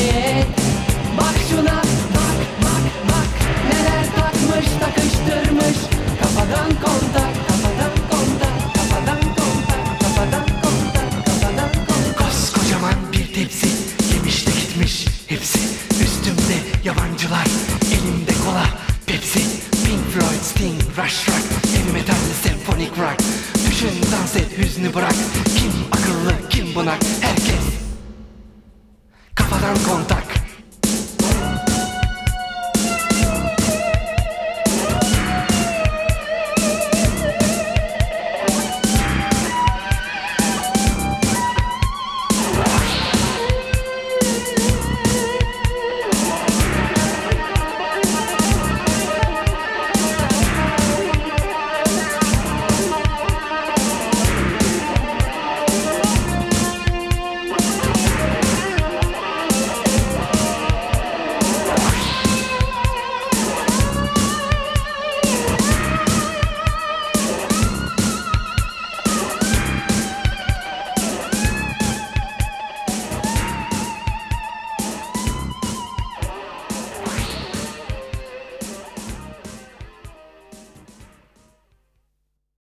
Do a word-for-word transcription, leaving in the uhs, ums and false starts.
hikayet. Bak şuna, bak bak bak, neler takmış takıştırmış. Kafadan kontak, kafadan kontak, kafadan kontak, kafadan kontak, kafadan kontak. Koskocaman bir tepsi yemiş de gitmiş hepsi. Üstümde yabancılar, elimde kola, Pepsi, Pink Floyd, Sting, Rush Rock, heavy metal, senfonik rock. Düşün, dans et, hüznü bırak. Kim akıllı, kim bunak, herkes kafadan kontak.